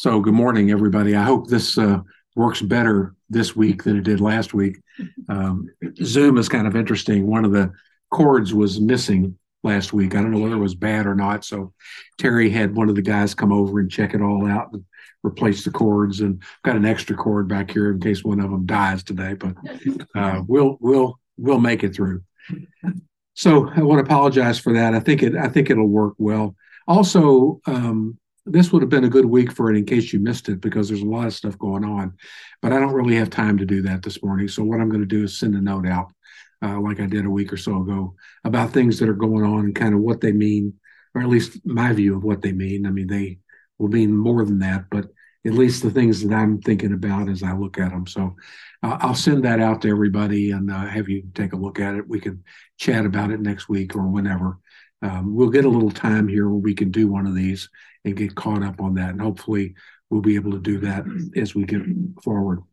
So, good morning, everybody. I hope this works better this week than it did last week. Um, Zoom is kind of interesting. One of the cords was missing last week. I don't know whether it was bad or not. So, Terry had one of the guys come over and check it all out and replace the cords. And got an extra cord back here in case one of them dies today. But we'll make it through. So, I want to apologize for that. I think it'll work well. Also, this would have been a good week for it in case you missed it because there's a lot of stuff going on. But I don't really have time to do that this morning. So what I'm going to do is send a note out, like I did a week or so ago, about things that are going on and kind of what they mean, or at least my view of what they mean. I mean, they will mean more than that, but at least the things that I'm thinking about as I look at them. So I'll send that out to everybody and have you take a look at it. We can chat about it next week or whenever. We'll get a little time here where we can do one of these and get caught up on that. And hopefully we'll be able to do that as we get forward.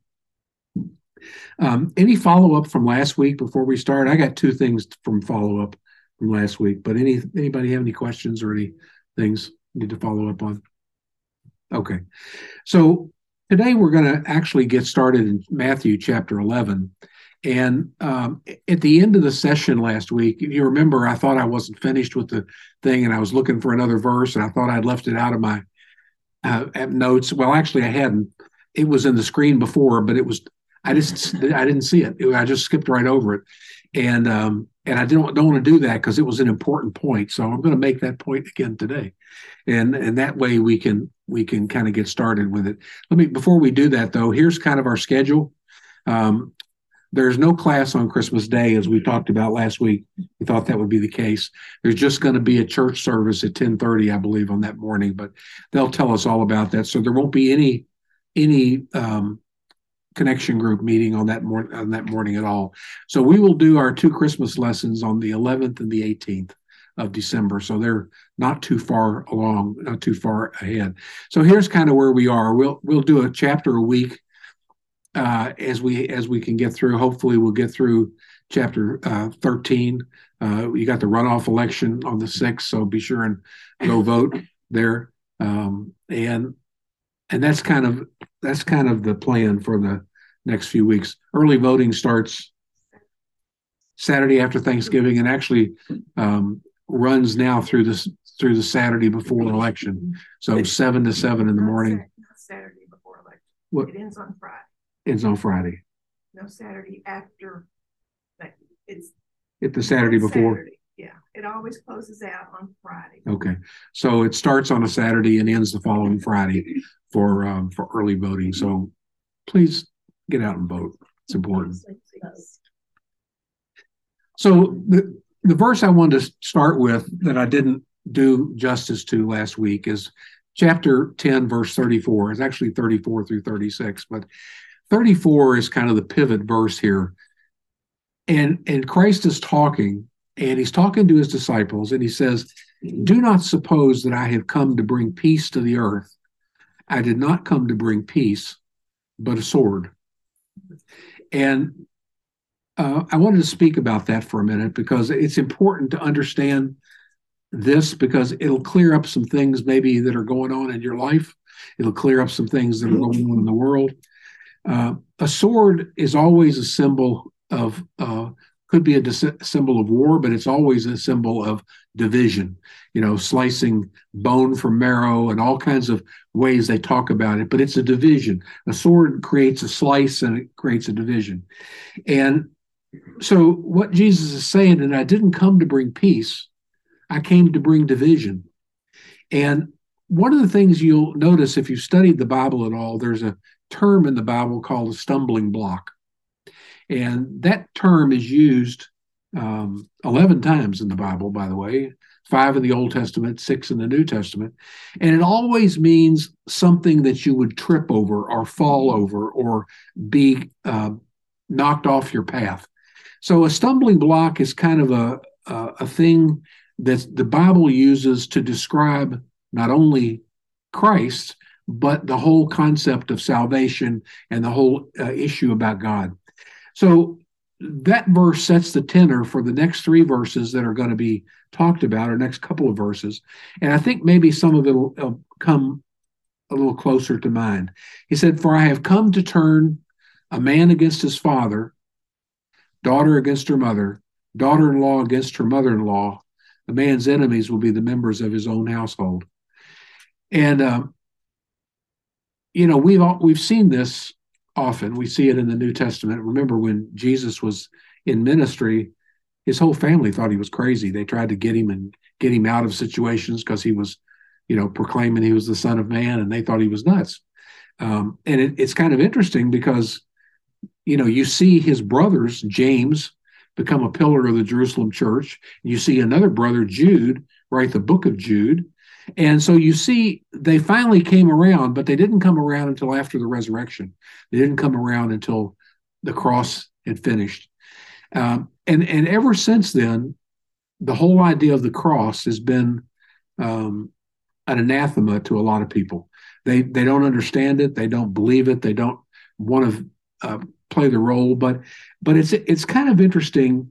Any follow-up from last week before we start? I got two things from follow-up from last week, but anybody have any questions or any things need to follow up on? Okay. So today we're going to actually get started in Matthew chapter 11. And at the end of the session last week, if you remember, I thought I wasn't finished with the thing and I was looking for another verse and I thought I'd left it out of my notes. Well, actually, I hadn't. It was in the screen before, but I didn't see it. I just skipped right over it. And I don't want to do that because it was an important point. So I'm going to make that point again today. And that way we can kind of get started with it. Before we do that though, here's kind of our schedule. There's no class on Christmas Day, as we talked about last week. We thought that would be the case. There's just going to be a church service at 10:30, I believe, on that morning, but they'll tell us all about that. So there won't be any connection group meeting on that morning at all. So we will do our two Christmas lessons on the 11th and the 18th of December. So they're not too far along, not too far ahead. So here's kind of where we are. We'll do a chapter a week. As we can get through. Hopefully we'll get through chapter 13. You got the runoff election on the 6th, so be sure and go vote there. And that's kind of the plan for the next few weeks. Early voting starts Saturday after Thanksgiving and actually runs now through the Saturday before the election. So 7 to 7 in the morning. Not Saturday before election. What? It ends on Friday. Ends on Friday. No, Saturday after. It's the Saturday before. Saturday. Yeah, it always closes out on Friday. Okay, so it starts on a Saturday and ends the following Friday for early voting. So please get out and vote. It's important. So the verse I wanted to start with that I didn't do justice to last week is chapter 10, verse 34. It's actually 34 through 36, but 34 is kind of the pivot verse here. And Christ is talking, and he's talking to his disciples, and he says, "Do not suppose that I have come to bring peace to the earth. I did not come to bring peace, but a sword." And I wanted to speak about that for a minute because it's important to understand this because it'll clear up some things maybe that are going on in your life. It'll clear up some things that are going on in the world. A sword is always a symbol of, could be a symbol of war, but it's always a symbol of division, slicing bone from marrow and all kinds of ways they talk about it, but it's a division. A sword creates a slice and it creates a division. And so what Jesus is saying, and I didn't come to bring peace, I came to bring division. And one of the things you'll notice if you've studied the Bible at all, there's a term in the Bible called a stumbling block. And that term is used 11 times in the Bible, by the way, 5 in the Old Testament, 6 in the New Testament. And it always means something that you would trip over or fall over or be knocked off your path. So a stumbling block is kind of a thing that the Bible uses to describe not only Christ, but the whole concept of salvation and the whole issue about God. So that verse sets the tenor for the next 3 verses that are going to be talked about, or next couple of verses. And I think maybe some of it will come a little closer to mind. He said, "For I have come to turn a man against his father, daughter against her mother, daughter-in-law against her mother-in-law. A man's enemies will be the members of his own household." And we've seen this often. We see it in the New Testament. Remember when Jesus was in ministry, his whole family thought he was crazy. They tried to get him out of situations because he was, proclaiming he was the Son of Man, and they thought he was nuts. And it's kind of interesting because, you see his brothers, James, become a pillar of the Jerusalem church. You see another brother, Jude, write the book of Jude. And so you see, they finally came around, but they didn't come around until after the resurrection. They didn't come around until the cross had finished. And ever since then, the whole idea of the cross has been an anathema to a lot of people. They don't understand it. They don't believe it. They don't want to play the role. But it's kind of interesting.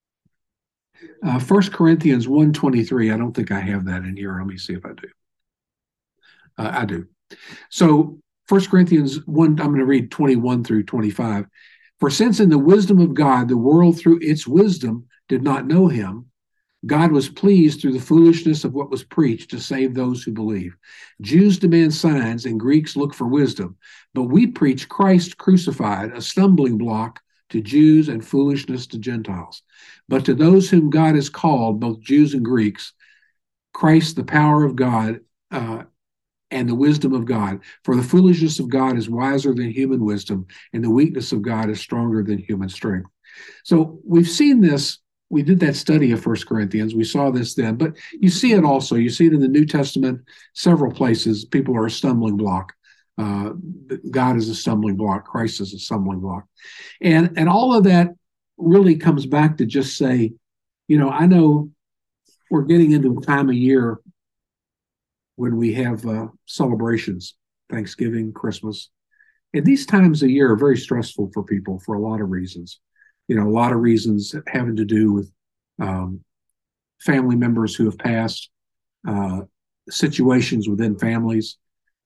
1 Corinthians 1:23. I don't think I have that in here. Let me see if I do. I do. So 1 Corinthians 1, I'm going to read 21 through 25. "For since in the wisdom of God, the world through its wisdom did not know him, God was pleased through the foolishness of what was preached to save those who believe. Jews demand signs and Greeks look for wisdom, but we preach Christ crucified, a stumbling block to Jews and foolishness to Gentiles. But to those whom God has called, both Jews and Greeks, Christ the power of God and the wisdom of God. For the foolishness of God is wiser than human wisdom, and the weakness of God is stronger than human strength." So we've seen this. We did that study of 1 Corinthians. We saw this then, but you see it also. You see it in the New Testament, several places. People are a stumbling block. God is a stumbling block. Christ is a stumbling block. And all of that really comes back to just say, I know we're getting into a time of year when we have celebrations, Thanksgiving, Christmas. And these times of year are very stressful for people for a lot of reasons. A lot of reasons having to do with family members who have passed, situations within families.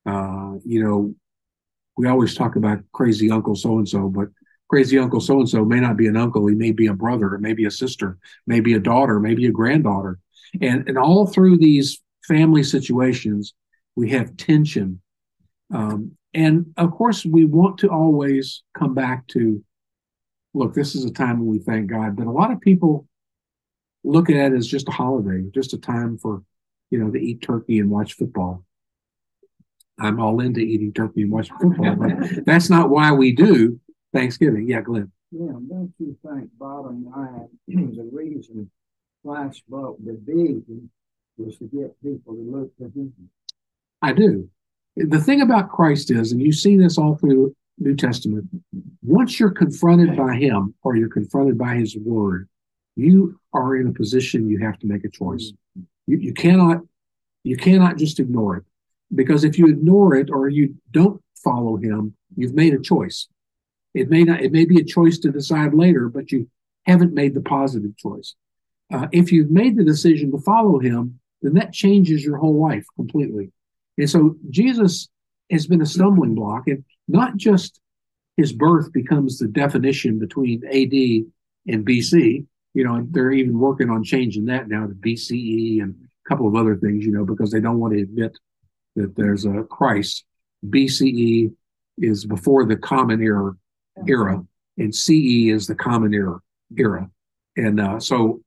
We always talk about crazy Uncle so-and-so, but crazy Uncle so-and-so may not be an uncle. He may be a brother, or maybe a sister, maybe a daughter, maybe a granddaughter. And all through these family situations, we have tension. And of course, we want to always come back to, look, this is a time when we thank God. But a lot of people look at it as just a holiday, just a time for, to eat turkey and watch football. I'm all into eating turkey and watching football, but that's not why we do Thanksgiving. Yeah, Glenn. Yeah, don't you think bottom line the reason Christ brought the vision was to get people to look to him? I do. The thing about Christ is, and you see this all through the New Testament, once you're confronted by him or you're confronted by his word, you are in a position you have to make a choice. You cannot just ignore it, because if you ignore it or you don't follow him, you've made a choice. It may be a choice to decide later, but you haven't made the positive choice. If you've made the decision to follow him, then that changes your whole life completely. And so Jesus has been a stumbling block, and not just his birth becomes the definition between AD and BC. They're even working on changing that now to BCE and a couple of other things, because they don't want to admit that there's a Christ. BCE is before the common era, and CE is the common era. And so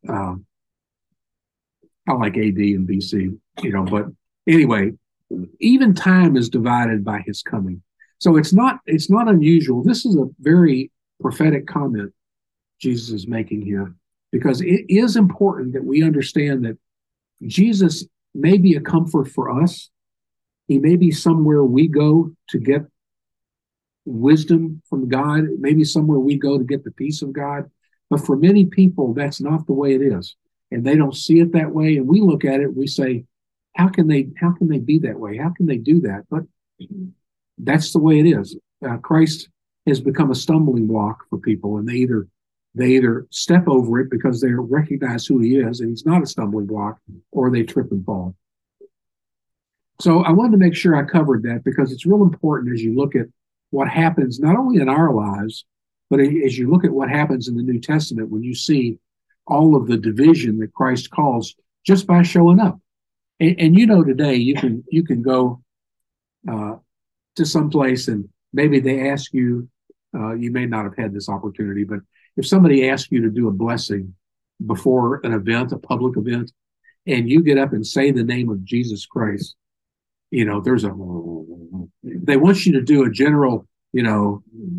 I like AD and BC, but anyway, even time is divided by his coming. So it's not unusual. This is a very prophetic comment Jesus is making here, because it is important that we understand that Jesus may be a comfort for us. He may be somewhere we go to get wisdom from God. It may be somewhere we go to get the peace of God. But for many people, that's not the way it is. And they don't see it that way. And we look at it, we say, how can they be that way? How can they do that? But that's the way it is. Christ has become a stumbling block for people, and they either step over it because they recognize who he is and he's not a stumbling block, or they trip and fall. So I wanted to make sure I covered that because it's real important as you look at what happens not only in our lives, but as you look at what happens in the New Testament when you see all of the division that Christ calls just by showing up. And you know, today you can go to some place and maybe they ask you, you may not have had this opportunity, but if somebody asks you to do a blessing before an event, a public event, and you get up and say the name of Jesus Christ, you know, they want you to do a general, you know,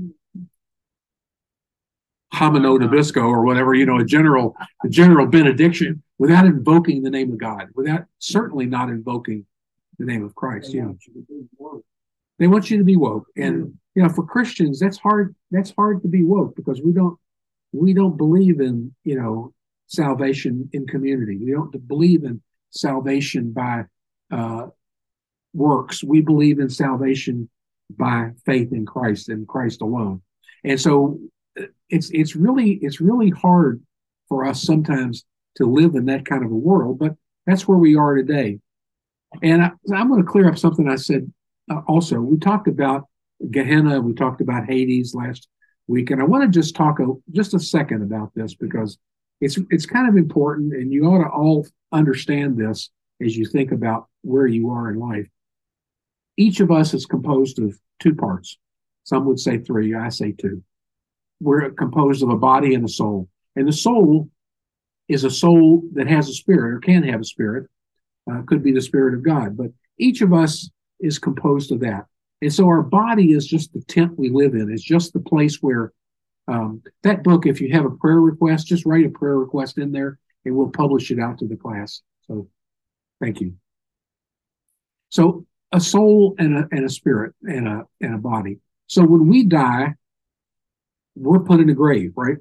homino nabisco or whatever, you know, a general benediction without invoking the name of God, without certainly not invoking the name of Christ. You know, they want you to be woke. And, you know, for Christians, that's hard to be woke because we don't believe in, you know, salvation in community. We don't believe in salvation by works. We believe in salvation by faith in Christ and Christ alone. And so it's really hard for us sometimes to live in that kind of a world, but that's where we are today. And I'm going to clear up something I said also. We talked about Gehenna, we talked about Hades last week, and I want to just talk just a second about this because it's kind of important, and you ought to all understand this as you think about where you are in life. Each of us is composed of two parts. Some would say three, I say two. We're composed of a body and a soul. And the soul is a soul that has a spirit or can have a spirit. Could be the Spirit of God. But each of us is composed of that. And so our body is just the tent we live in. It's just the place where that book, if you have a prayer request, just write a prayer request in there and we'll publish it out to the class. So thank you. So a soul and a spirit and a body. So when we die, we're put in a grave, right?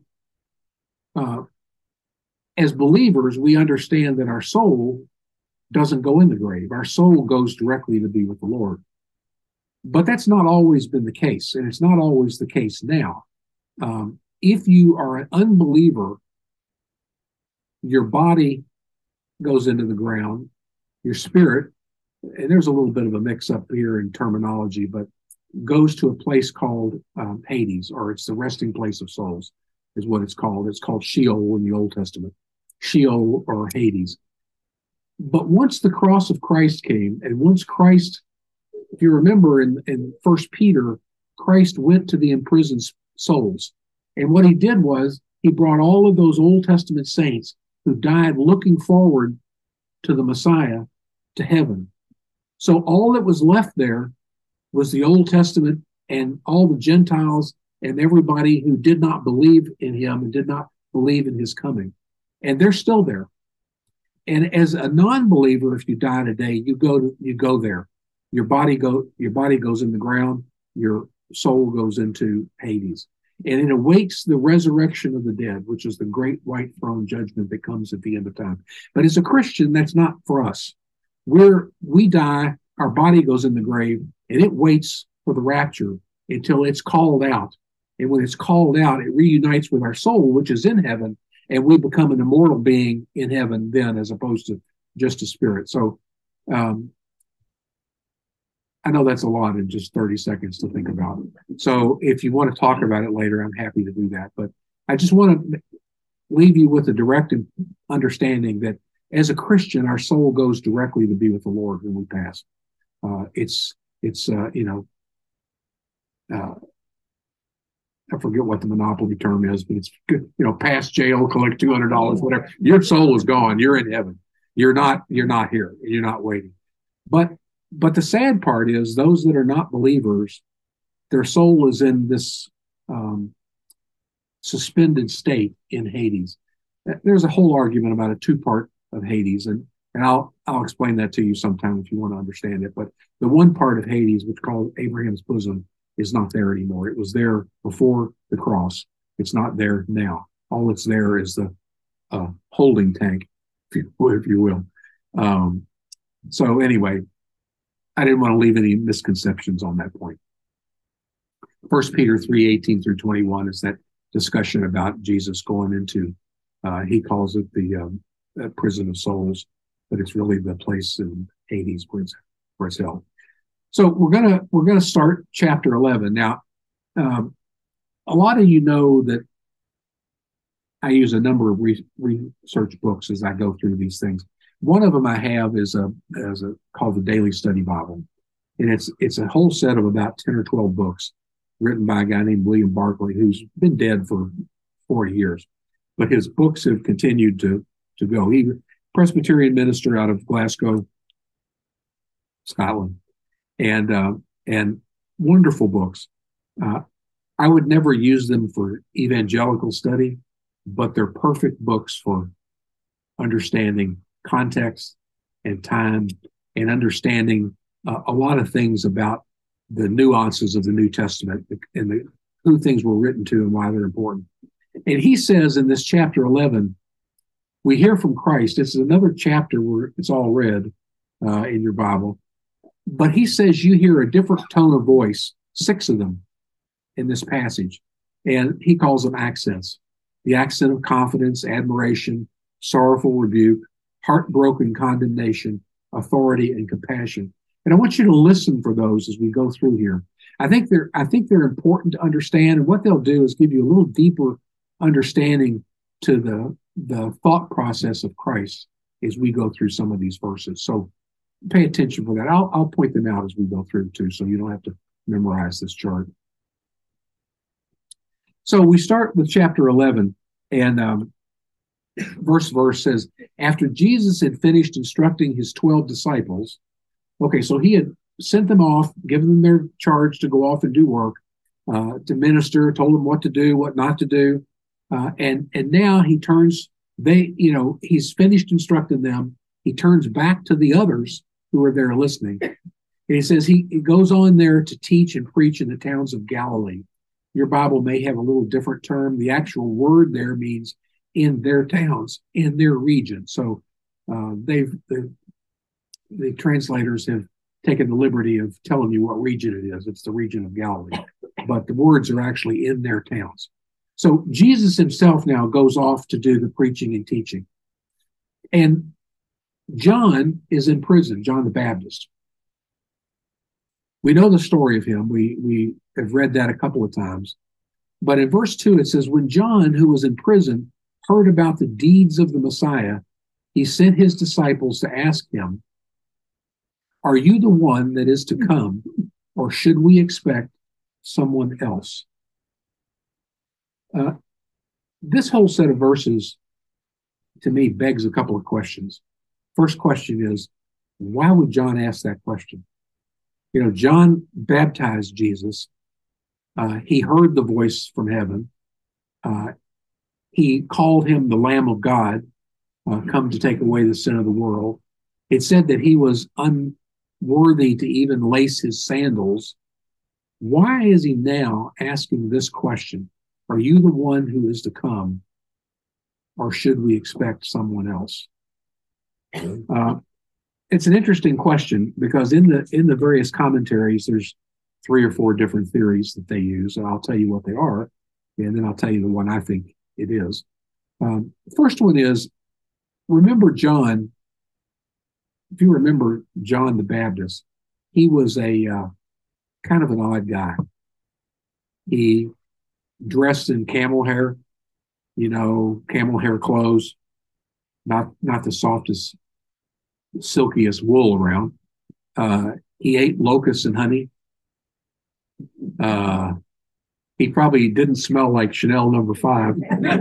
As believers, we understand that our soul doesn't go in the grave. Our soul goes directly to be with the Lord. But that's not always been the case, and it's not always the case now. If you are an unbeliever, your body goes into the ground, your spirit, and there's a little bit of a mix-up here in terminology, but goes to a place called Hades, or it's the resting place of souls, is what it's called. It's called Sheol in the Old Testament, Sheol or Hades. But once the cross of Christ came, and once Christ, if you remember in 1 Peter, Christ went to the imprisoned souls. And what he did was he brought all of those Old Testament saints who died looking forward to the Messiah to heaven. So all that was left there was the Old Testament and all the Gentiles and everybody who did not believe in him and did not believe in his coming. And they're still there. And as a non-believer, if you die today, you go there. Your body goes in the ground, your soul goes into Hades. And it awaits the resurrection of the dead, which is the great white throne judgment that comes at the end of time. But as a Christian, that's not for us. We die, our body goes in the grave, and it waits for the rapture until it's called out. And when it's called out, it reunites with our soul, which is in heaven, and we become an immortal being in heaven then, as opposed to just a spirit. So I know that's a lot in just 30 seconds to think about. So if you want to talk about it later, I'm happy to do that. But I just want to leave you with a direct understanding that as a Christian, our soul goes directly to be with the Lord when we pass. I forget what the monopoly term is, but it's, past jail, collect $200, whatever. Your soul is gone. You're in heaven. You're not here. You're not waiting. But the sad part is those that are not believers, their soul is in this suspended state in Hades. There's a whole argument about a two-part of Hades, and I'll explain that to you sometime if you want to understand it. But the one part of Hades, which is called Abraham's bosom, is not there anymore. It was there before the cross. It's not there now. All that's there is the holding tank, if you will. So anyway, I didn't want to leave any misconceptions on that point. 1 Peter 3:18 through 21 is that discussion about Jesus going into, he calls it the prison of souls, but it's really the place in Hades where it's for its help. So we're gonna start chapter 11 now. A lot of you know that I use a number of research books as I go through these things. One of them I have is called the Daily Study Bible, and it's a whole set of about 10 or 12 books written by a guy named William Barclay, who's been dead for 40 years, but his books have continued to go. He was a Presbyterian minister out of Glasgow, Scotland, and wonderful books. I would never use them for evangelical study, but they're perfect books for understanding context and time and understanding a lot of things about the nuances of the New Testament and who things were written to and why they're important. And he says in this chapter 11, we hear from Christ. This is another chapter where it's all read in your Bible. But he says you hear a different tone of voice, 6 of them in this passage. And he calls them accents. The accent of confidence, admiration, sorrowful rebuke, heartbroken condemnation, authority, and compassion. And I want you to listen for those as we go through here. I think they're important to understand, and what they'll do is give you a little deeper understanding to the thought process of Christ as we go through some of these verses. So pay attention for that. I'll point them out as we go through too, so you don't have to memorize this chart. So we start with chapter 11, and verse says, after Jesus had finished instructing his 12 disciples, okay, so he had sent them off, given them their charge to go off and do work, to minister, told them what to do, what not to do, and now he turns. He's finished instructing them. He turns back to the others who are there listening, and he says he goes on there to teach and preach in the towns of Galilee. Your Bible may have a little different term. The actual word there means in their towns, in their region. So the translators have taken the liberty of telling you what region it is. It's the region of Galilee, but the words are actually in their towns. So Jesus himself now goes off to do the preaching and teaching. And John is in prison, John the Baptist. We know the story of him. We have read that a couple of times. But in verse 2, it says, when John, who was in prison, heard about the deeds of the Messiah, he sent his disciples to ask him, are you the one that is to come, or should we expect someone else? This whole set of verses, to me, begs a couple of questions. First question is, why would John ask that question? John baptized Jesus. He heard the voice from heaven. He called him the Lamb of God, come to take away the sin of the world. It said that he was unworthy to even lace his sandals. Why is he now asking this question? Are you the one who is to come, or should we expect someone else? It's an interesting question because in the various commentaries, there's 3 or 4 different theories that they use, and I'll tell you what they are, and then I'll tell you the one I think it is. First one is, remember John. If you remember John the Baptist, he was a kind of an odd guy. He dressed in camel hair, camel hair clothes, not the softest, silkiest wool around. He ate locusts and honey. He probably didn't smell like Chanel No. 5.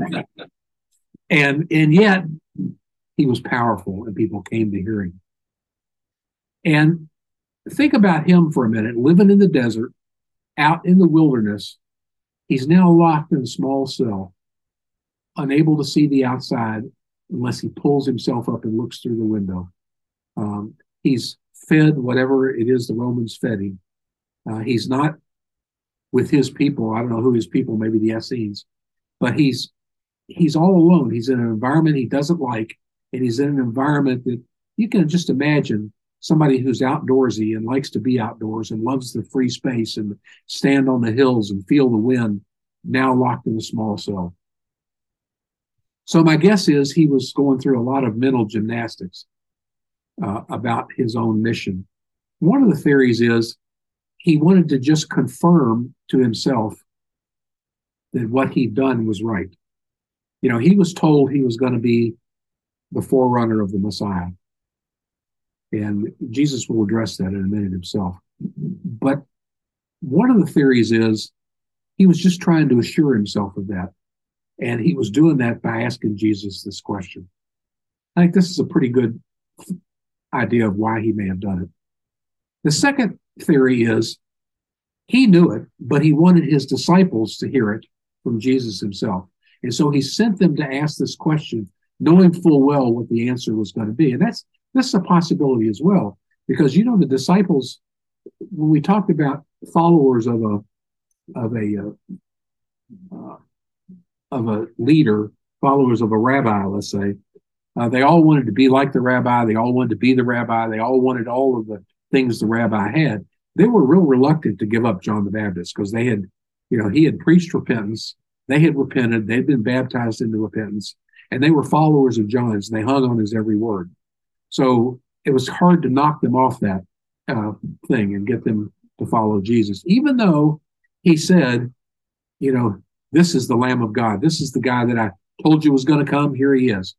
and yet he was powerful and people came to hear him. And think about him for a minute, living in the desert, out in the wilderness. He's now locked in a small cell, unable to see the outside unless he pulls himself up and looks through the window. He's fed whatever it is the Romans fed him. He's not with his people. I don't know who his people, maybe the Essenes, but he's all alone. He's in an environment he doesn't like, and he's in an environment that you can just imagine somebody who's outdoorsy and likes to be outdoors and loves the free space and stand on the hills and feel the wind, now locked in a small cell. So my guess is he was going through a lot of mental gymnastics about his own mission. one of the theories is he wanted to just confirm to himself that what he'd done was right. He was told he was going to be the forerunner of the Messiah. And Jesus will address that in a minute himself. But one of the theories is he was just trying to assure himself of that. And he was doing that by asking Jesus this question. I think this is a pretty good idea of why he may have done it. The second theory is he knew it, but he wanted his disciples to hear it from Jesus himself. And so he sent them to ask this question, knowing full well what the answer was going to be. And that's a possibility as well, because the disciples, when we talked about followers of a leader, followers of a rabbi, let's say, they all wanted to be like the rabbi. They all wanted to be the rabbi. They all wanted all of the things the rabbi had. They were real reluctant to give up John the Baptist because they had, he had preached repentance. They had repented. They'd been baptized into repentance, and they were followers of John's, and they hung on his every word. So it was hard to knock them off that thing and get them to follow Jesus, even though he said, this is the Lamb of God. This is the guy that I told you was going to come. Here he is.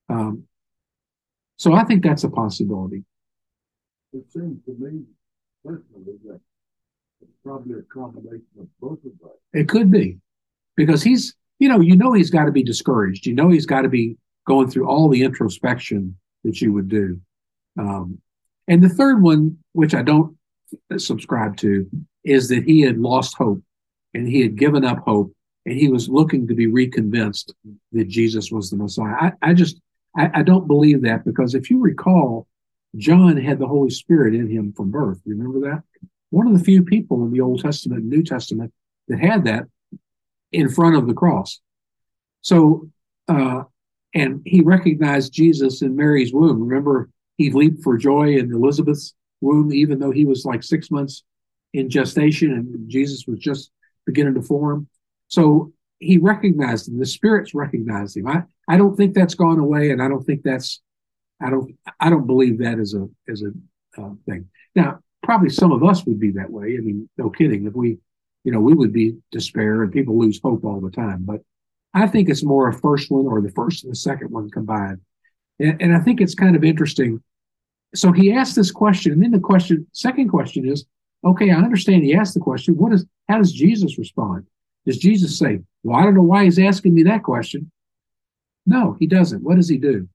So I think that's a possibility. It seems to me, personally, that it's probably a combination of both of us. It could be, because he's got to be discouraged. He's got to be going through all the introspection that you would do. And the third one, which I don't subscribe to, is that he had lost hope and he had given up hope and he was looking to be reconvinced that Jesus was the Messiah. I don't believe that, because if you recall, John had the Holy Spirit in him from birth. You remember that? One of the few people in the Old Testament and New Testament that had that in front of the cross. So, and he recognized Jesus in Mary's womb. Remember, he leaped for joy in Elizabeth's womb, even though he was like 6 months in gestation and Jesus was just beginning to form. So he recognized him. The spirits recognized him. I don't think that's gone away, and I don't think that's I don't believe that is a thing. Now, probably some of us would be that way. I mean, no kidding. If we would be despair, and people lose hope all the time. But I think it's more a first one, or the first and the second one combined. And I think it's kind of interesting. So he asked this question, and then the second question is, okay, I understand he asked the question. How does Jesus respond? Does Jesus say, well, I don't know why he's asking me that question? No, he doesn't. What does he do?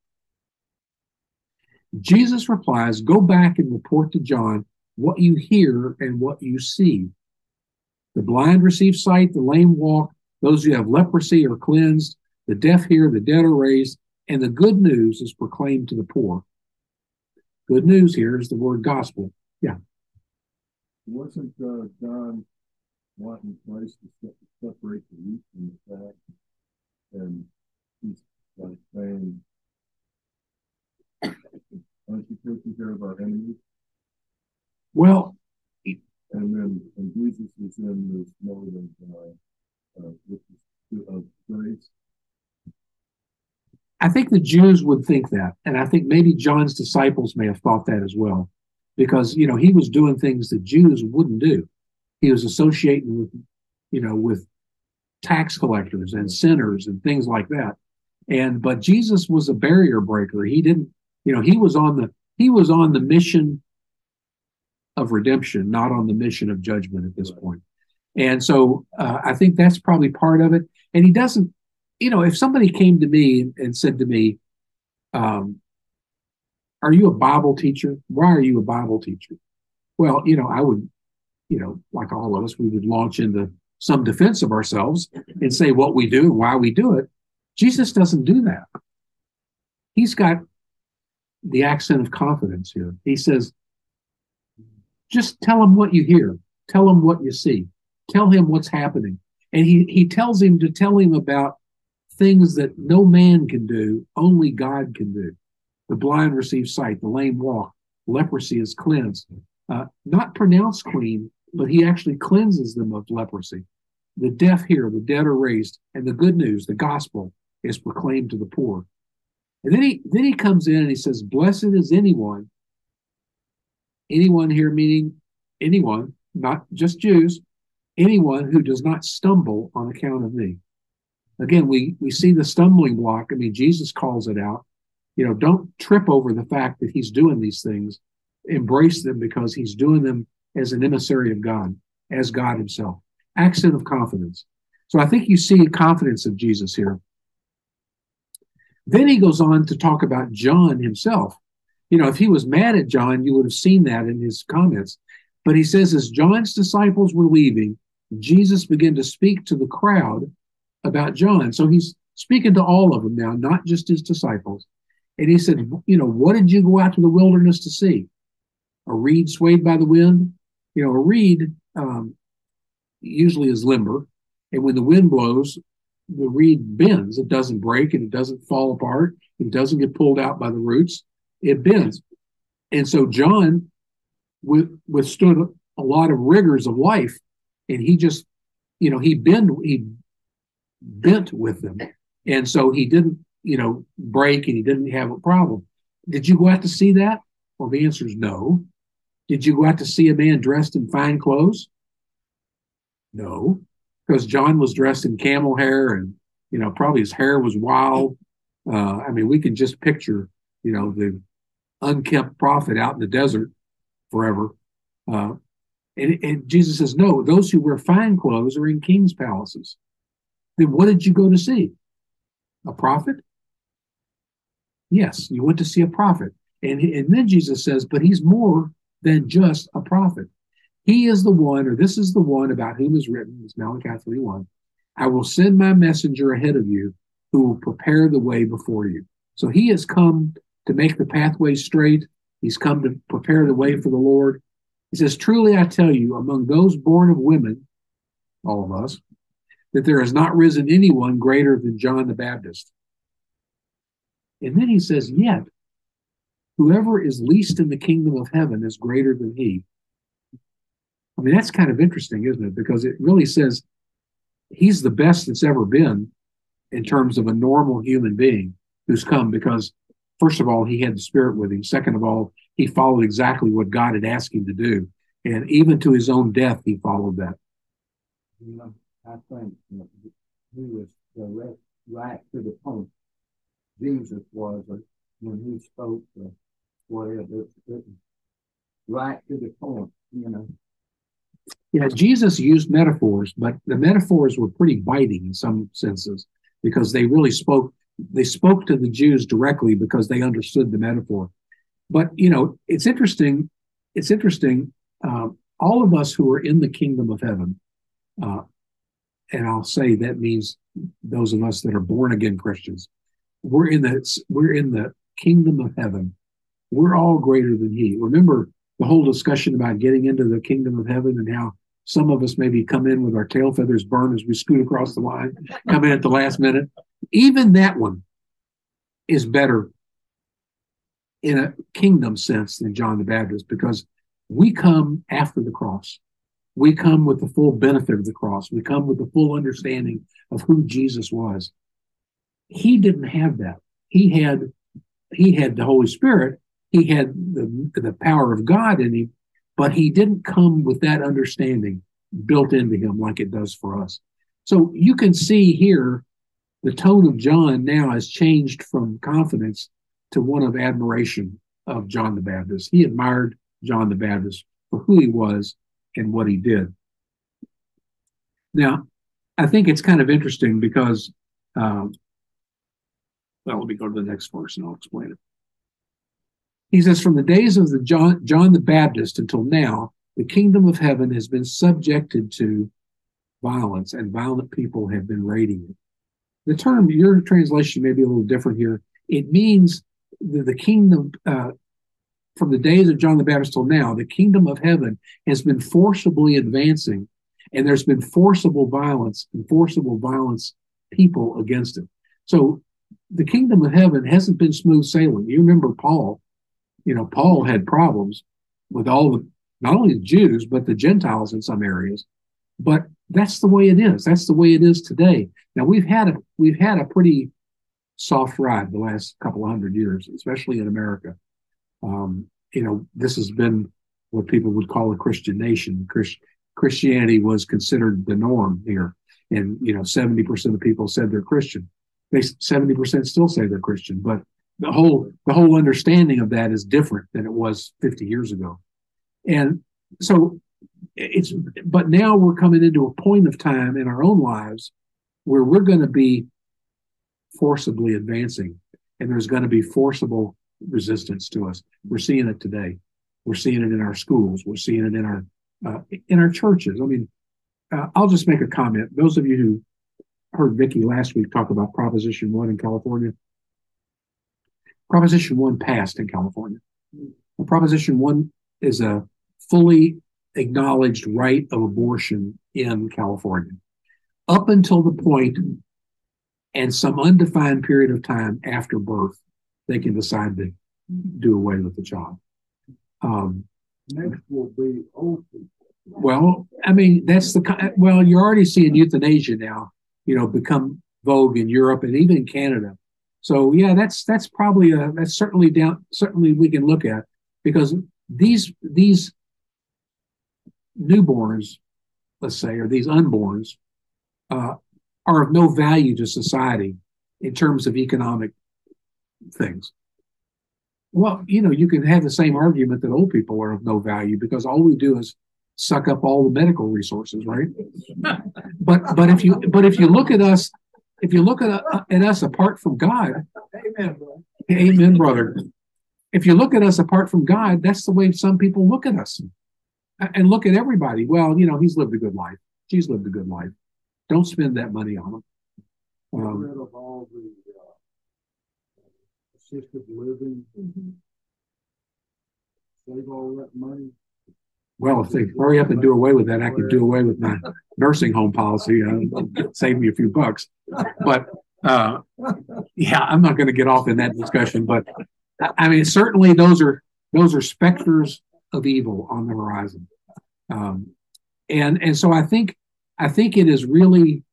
Jesus replies, go back and report to John what you hear and what you see. The blind receive sight, the lame walk, those who have leprosy are cleansed, the deaf hear, the dead are raised, and the good news is proclaimed to the poor. Good news here is the word gospel. Yeah. Wasn't John wanting Christ to separate the wheat from the chaff? And he's like saying, aren't you taking care of our enemies? Well, and Jesus is in this mode of grace. I think the Jews would think that, and I think maybe John's disciples may have thought that as well, because he was doing things that Jews wouldn't do. He was associating with tax collectors and sinners and things like that. But Jesus was a barrier breaker. He didn't, he was on the mission of redemption, not on the mission of judgment at this point. And so I think that's probably part of it. And he doesn't, if somebody came to me and said to me, are you a Bible teacher? Why are you a Bible teacher? Well, I would, like all of us, we would launch into some defense of ourselves and say what we do and why we do it. Jesus doesn't do that. He's got the accent of confidence here. He says, just tell him what you hear. Tell him what you see. Tell him what's happening. And he tells him to tell him about things that no man can do, only God can do. The blind receive sight, the lame walk, leprosy is cleansed. Not pronounced clean, but he actually cleanses them of leprosy. The deaf hear, the dead are raised, and the good news, the gospel, is proclaimed to the poor. And then he comes in and he says, blessed is anyone Anyone here meaning anyone, not just Jews, anyone who does not stumble on account of me. Again, we see the stumbling block. I mean, Jesus calls it out. Don't trip over the fact that he's doing these things. Embrace them because he's doing them as an emissary of God, as God himself. Accent of confidence. So I think you see confidence of Jesus here. Then he goes on to talk about John himself. If he was mad at John, you would have seen that in his comments. But he says, as John's disciples were leaving, Jesus began to speak to the crowd about John. So he's speaking to all of them now, not just his disciples. And he said, what did you go out to the wilderness to see? A reed swayed by the wind? A reed usually is limber. And when the wind blows, the reed bends. It doesn't break and it doesn't fall apart. It doesn't get pulled out by the roots. It bends. And so John withstood a lot of rigors of life. And he just, he bent with them. And so he didn't, break and he didn't have a problem. Did you go out to see that? Well, the answer is no. Did you go out to see a man dressed in fine clothes? No, because John was dressed in camel hair and, probably his hair was wild. We can just picture, the unkempt prophet out in the desert forever. And Jesus says, no, those who wear fine clothes are in king's palaces. Then what did you go to see? A prophet? Yes, you went to see a prophet. And then Jesus says, but he's more than just a prophet. He is the one, or this is the one about whom is written, it's Malachi 3:1, I will send my messenger ahead of you who will prepare the way before you. So he has come to make the pathway straight. He's come to prepare the way for the Lord. He says, truly I tell you, among those born of women, all of us, that there has not risen anyone greater than John the Baptist. And then he says, yet, whoever is least in the kingdom of heaven is greater than he. That's kind of interesting, isn't it? Because it really says he's the best that's ever been in terms of a normal human being who's come because, first of all, he had the Spirit with him. Second of all, he followed exactly what God had asked him to do. And even to his own death, he followed that. I think he was direct, right to the point. Jesus was when he spoke whatever it's written, right to the point, Yeah, Jesus used metaphors, but the metaphors were pretty biting in some senses because they really spoke to the Jews directly because they understood the metaphor. But, it's interesting. All of us who are in the kingdom of heaven, and I'll say that means those of us that are born again Christians, we're in the kingdom of heaven. We're all greater than he. Remember the whole discussion about getting into the kingdom of heaven and how some of us maybe come in with our tail feathers burned as we scoot across the line, come in at the last minute. Even that one is better in a kingdom sense than John the Baptist because we come after the cross. We come with the full benefit of the cross. We come with the full understanding of who Jesus was. He didn't have that. He had the Holy Spirit. He had the power of God in him, but he didn't come with that understanding built into him like it does for us. So you can see here the tone of John now has changed from confidence to one of admiration of John the Baptist. He admired John the Baptist for who he was and what he did. Now, I think it's kind of interesting because, let me go to the next verse and I'll explain it. He says, from the days of John the Baptist until now, the kingdom of heaven has been subjected to violence, and violent people have been raiding it. The term, your translation may be a little different here. It means the kingdom, from the days of John the Baptist till now, the kingdom of heaven has been forcibly advancing, and there's been forcible violence people against it. So the kingdom of heaven hasn't been smooth sailing. You remember Paul. Paul had problems with not only the Jews, but the Gentiles in some areas. But that's the way it is. That's the way it is today. Now we've had a pretty soft ride the last couple of 100 years, especially in America. This has been what people would call a Christian nation. Christianity was considered the norm here. And, 70% of people said they're Christian. 70% still say they're Christian, but the whole understanding of that is different than it was 50 years ago. And so but now we're coming into a point of time in our own lives where we're going to be forcibly advancing, and there's going to be forcible resistance to us. We're seeing it today. We're seeing it in our schools. We're seeing it in our churches. I mean, I'll just make a comment. Those of you who heard Vicki last week talk about Proposition 1 in California, Proposition 1 passed in California. And Proposition 1 is a fully acknowledged right of abortion in California. Up until the point and some undefined period of time after birth, they can decide to do away with the child. Next will be old people. Well, I mean, you're already seeing euthanasia now, become vogue in Europe and even in Canada. So yeah, that's probably that's certainly we can look at, because these newborns, let's say, or these unborns, are of no value to society in terms of economic things. Well, you can have the same argument that old people are of no value because all we do is suck up all the medical resources, right? But if you look at us, at us apart from God, amen, brother. If you look at us apart from God, that's the way some people look at us and look at everybody. Well, he's lived a good life. She's lived a good life. Don't spend that money on them. Get rid of all the assisted living. Save all that money. Well, if they hurry up and do away with that, I could do away with my nursing home policy and save me a few bucks. But yeah, I'm not going to get off in that discussion. But I mean, certainly those are specters of evil on the horizon. And so I think it is really,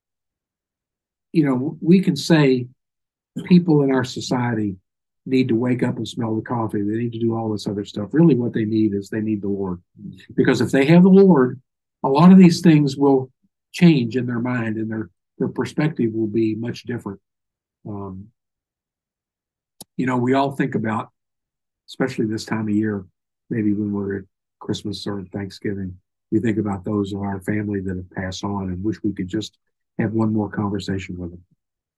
we can say people in our society need to wake up and smell the coffee. They need to do all this other stuff. Really what they need the Lord. Because if they have the Lord, a lot of these things will change in their mind, and their perspective will be much different. We all think about, especially this time of year, maybe when we're at Christmas or Thanksgiving, we think about those of our family that have passed on and wish we could just have one more conversation with them.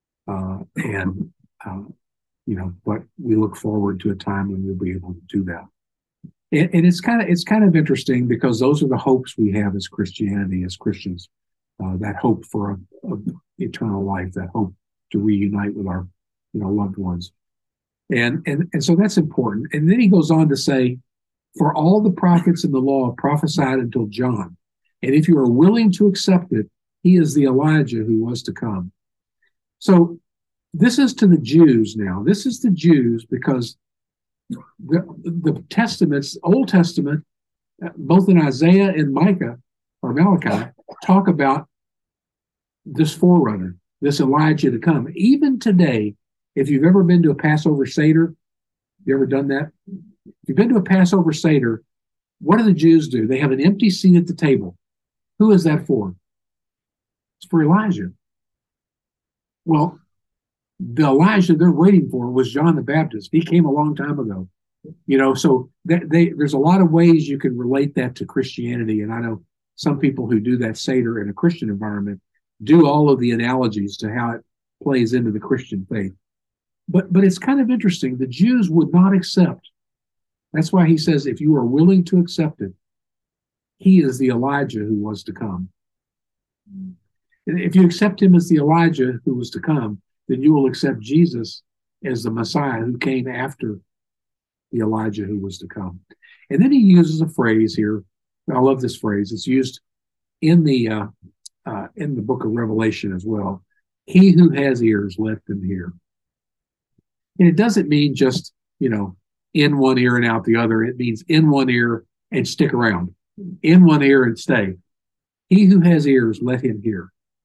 But we look forward to a time when we'll be able to do that. And it's kind of interesting because those are the hopes we have as Christianity, as Christians, that hope for a eternal life, that hope to reunite with our, loved ones. And so that's important. And then he goes on to say, for all the prophets in the law prophesied until John. And if you are willing to accept it, he is the Elijah who was to come. So this is to the Jews now. This is the Jews because the Testaments, Old Testament, both in Isaiah and Micah or Malachi, talk about this forerunner, this Elijah to come. Even today, if you've ever been to a Passover Seder, you ever done that? If you've been to a Passover Seder, what do the Jews do? They have an empty seat at the table. Who is that for? It's for Elijah. Well, the Elijah they're waiting for was John the Baptist. He came a long time ago. So there's a lot of ways you can relate that to Christianity. And I know some people who do that Seder in a Christian environment do all of the analogies to how it plays into the Christian faith. But it's kind of interesting. The Jews would not accept. That's why he says, if you are willing to accept it, he is the Elijah who was to come. And if you accept him as the Elijah who was to come, then you will accept Jesus as the Messiah who came after the Elijah who was to come. And then he uses a phrase here. I love this phrase. It's used in the book of Revelation as well. He who has ears, let them hear. And it doesn't mean just, in one ear and out the other. It means in one ear and stick around. In one ear and stay. He who has ears, let him hear.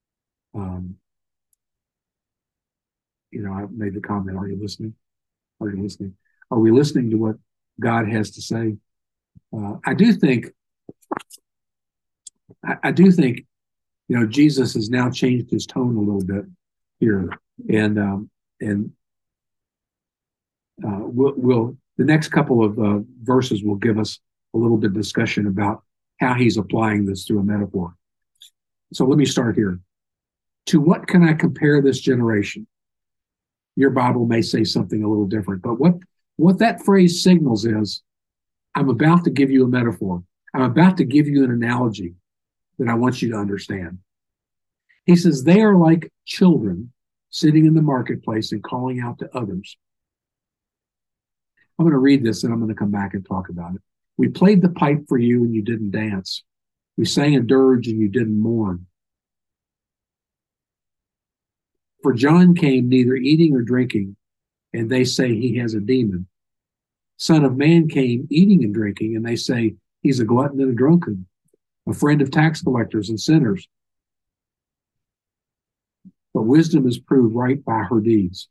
I made the comment, are you listening? Are you listening? Are we listening to what God has to say? I do think, Jesus has now changed his tone a little bit here, and we'll the next couple of verses will give us a little bit of discussion about how he's applying this through a metaphor. So let me start here. To what can I compare this generation? Your Bible may say something a little different, but what that phrase signals is, I'm about to give you a metaphor. I'm about to give you an analogy that I want you to understand. He says, they are like children sitting in the marketplace and calling out to others. I'm going to read this and I'm going to come back and talk about it. We played the pipe for you and you didn't dance. We sang a dirge and you didn't mourn. For John came neither eating or drinking, and they say he has a demon. Son of Man came eating and drinking, and they say he's a glutton and a drunkard, a friend of tax collectors and sinners. But wisdom is proved right by her deeds.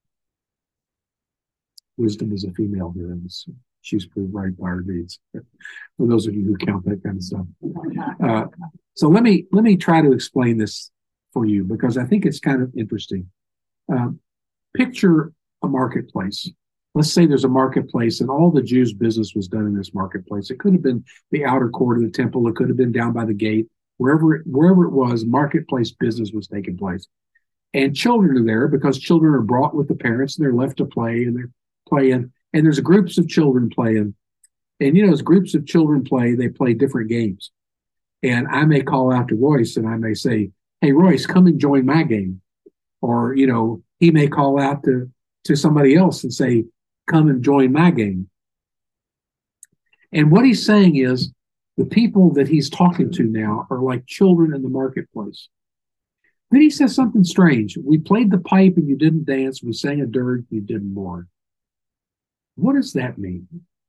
Wisdom is a female here, and she's proved right by her deeds. For those of you who count that kind of stuff. So let me try to explain this for you, because I think it's kind of interesting. Picture a marketplace. Let's say there's a marketplace and all the Jews' business was done in this marketplace. It could have been the outer court of the temple. It could have been down by the gate. Wherever it was, marketplace business was taking place. And children are there because children are brought with the parents and they're left to play and they're playing. And there's groups of children playing. And, as groups of children play, they play different games. And I may call out to Royce and I may say, hey, Royce, come and join my game. Or, he may call out to somebody else and say, come and join my game. And what he's saying is the people that he's talking to now are like children in the marketplace. Then he says something strange. We played the pipe and you didn't dance. We sang a dirge, you didn't mourn. What does that mean?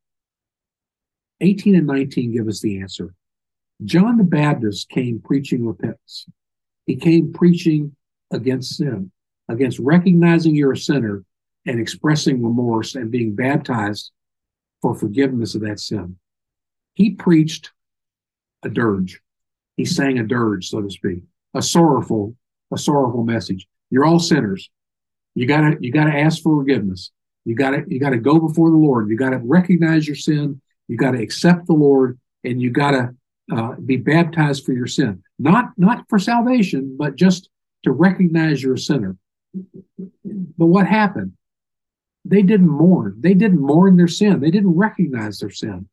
18 and 19 give us the answer. John the Baptist came preaching repentance. He came preaching against sin, against recognizing you're a sinner and expressing remorse and being baptized for forgiveness of that sin. He preached a dirge. He sang a dirge, so to speak, a sorrowful message. You're all sinners. You gotta ask for forgiveness. You gotta go before the Lord. You gotta recognize your sin. You gotta accept the Lord, and you gotta be baptized for your sin. Not for salvation, but just to recognize you're a sinner. But what happened? They didn't mourn. They didn't mourn their sin. They didn't recognize their sin.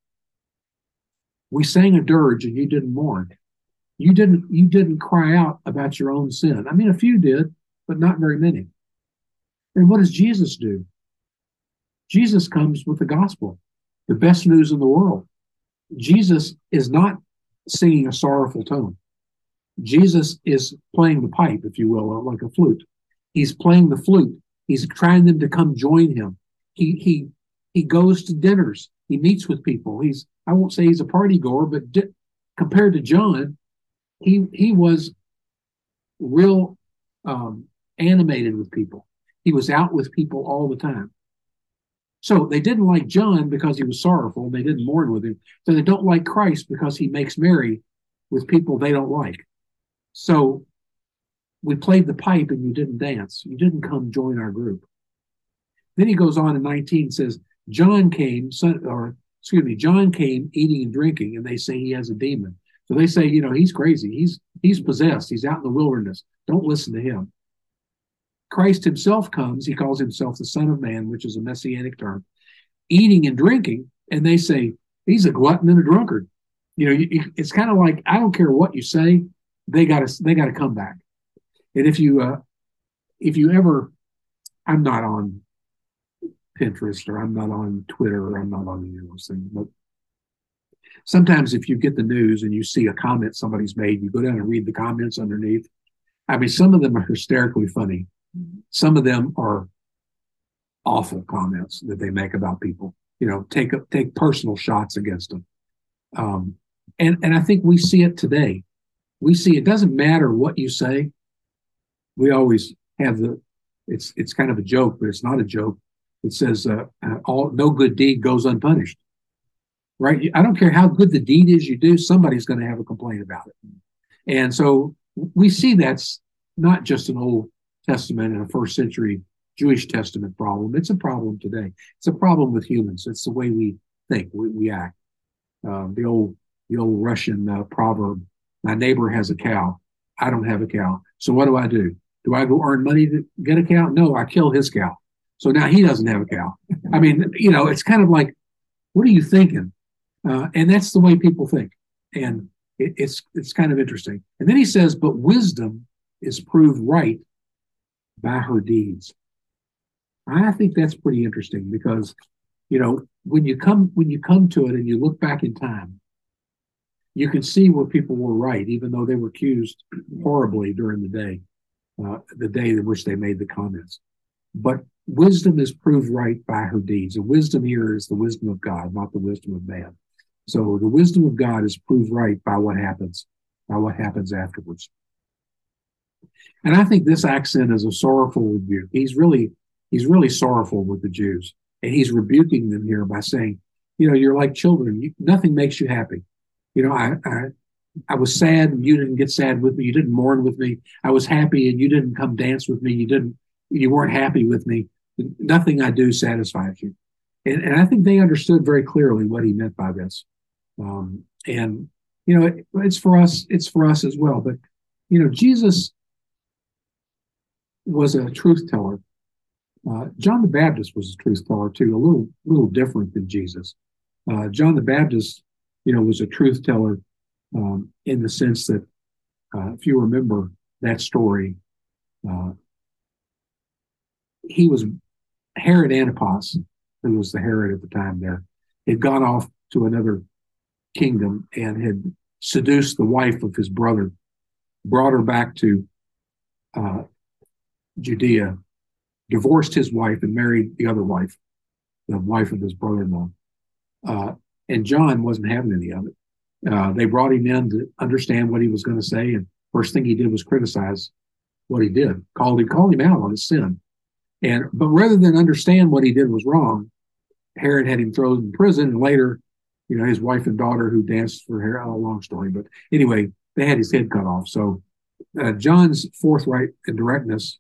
We sang a dirge and you didn't mourn. You didn't cry out about your own sin. I mean, a few did, but not very many. And what does Jesus do? Jesus comes with the gospel, the best news in the world. Jesus is not singing a sorrowful tone. Jesus is playing the pipe, if you will, like a flute. He's playing the flute. He's trying them to come join him. He goes to dinners. He meets with people. I won't say he's a party goer, but compared to John, he was real animated with people. He was out with people all the time. So they didn't like John because he was sorrowful. They didn't mourn with him. So they don't like Christ because he makes merry with people they don't like. So we played the pipe and you didn't dance. You didn't come join our group. Then he goes on in 19 and says, John came eating and drinking, and they say he has a demon. So they say, he's crazy. He's possessed. He's out in the wilderness. Don't listen to him. Christ himself comes. He calls himself the Son of Man, which is a messianic term, eating and drinking, and they say he's a glutton and a drunkard. It's kind of like, I don't care what you say, they got to come back. And if you ever, I'm not on Pinterest or I'm not on Twitter or I'm not on any of those things, but sometimes if you get the news and you see a comment somebody's made, you go down and read the comments underneath. I mean, some of them are hysterically funny. Some of them are awful comments that they make about people. Take personal shots against them. And I think we see it today. We see it doesn't matter what you say. We always have it's kind of a joke, but it's not a joke. It says no good deed goes unpunished. right? I don't care how good the deed is you do, somebody's going to have a complaint about it. And so we see that's not just an Old Testament and a first century Jewish Testament problem. It's a problem today. It's a problem with humans. It's the way we think, we act. The old Russian proverb: "My neighbor has a cow. I don't have a cow. So what do? Do I go earn money to get a cow? No, I kill his cow. So now he doesn't have a cow." I mean, it's kind of like, what are you thinking? And that's the way people think. And it's kind of interesting. And then he says, but wisdom is proved right by her deeds. I think that's pretty interesting because, when you come to it and you look back in time, you can see where people were right, even though they were accused horribly during the day in which they made the comments. But wisdom is proved right by her deeds. And wisdom here is the wisdom of God, not the wisdom of man. So the wisdom of God is proved right by what happens afterwards. And I think this accent is a sorrowful rebuke. He's really sorrowful with the Jews. And he's rebuking them here by saying, you're like children. Nothing makes you happy. I was sad and you didn't get sad with me. You didn't mourn with me. I was happy and you didn't come dance with me. You weren't happy with me. Nothing I do satisfies you. And I think they understood very clearly what he meant by this. It's for us as well. But, Jesus was a truth teller. John the Baptist was a truth teller too, a little different than Jesus. John the Baptist, was a truth teller in the sense that, if you remember that story, he was Herod Antipas, who was the Herod at the time there, had gone off to another kingdom and had seduced the wife of his brother, brought her back to Judea, divorced his wife and married the other wife, the wife of his brother-in-law. And John wasn't having any of it. They brought him in to understand what he was going to say, and first thing he did was criticize what he did, called him out on his sin. But rather than understand what he did was wrong, Herod had him thrown in prison, and later, his wife and daughter who danced for Herod, a long story, but anyway, they had his head cut off. So John's forthright and directness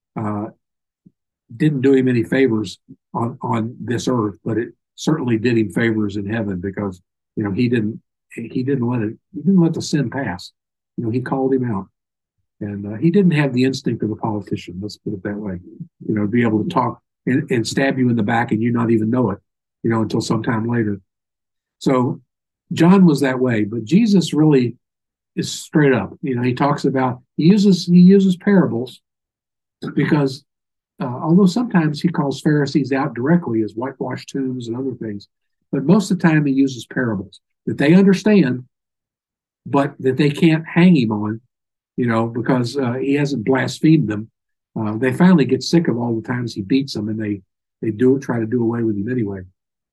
didn't do him any favors on this earth, but it certainly did him favors in heaven because he didn't let the sin pass. He called him out, and he didn't have the instinct of a politician. Let's put it that way. To be able to talk and stab you in the back and you not even know it, until sometime later. So John was that way, but Jesus really is straight up. He talks about he uses parables because although sometimes he calls Pharisees out directly as whitewashed tombs and other things, but most of the time he uses parables that they understand, but that they can't hang him on, because he hasn't blasphemed them. They finally get sick of all the times he beats them, and they try to do away with him anyway.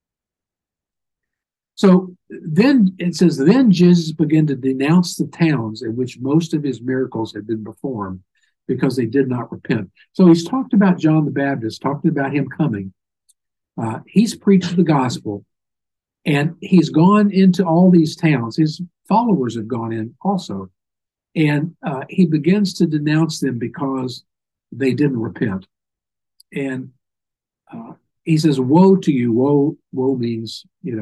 So then it says, then Jesus began to denounce the towns in which most of his miracles had been performed because they did not repent. So he's talked about John the Baptist, talking about him coming. He's preached the gospel, and he's gone into all these towns. His followers have gone in also. And he begins to denounce them because they didn't repent. And he says, woe to you. Woe means,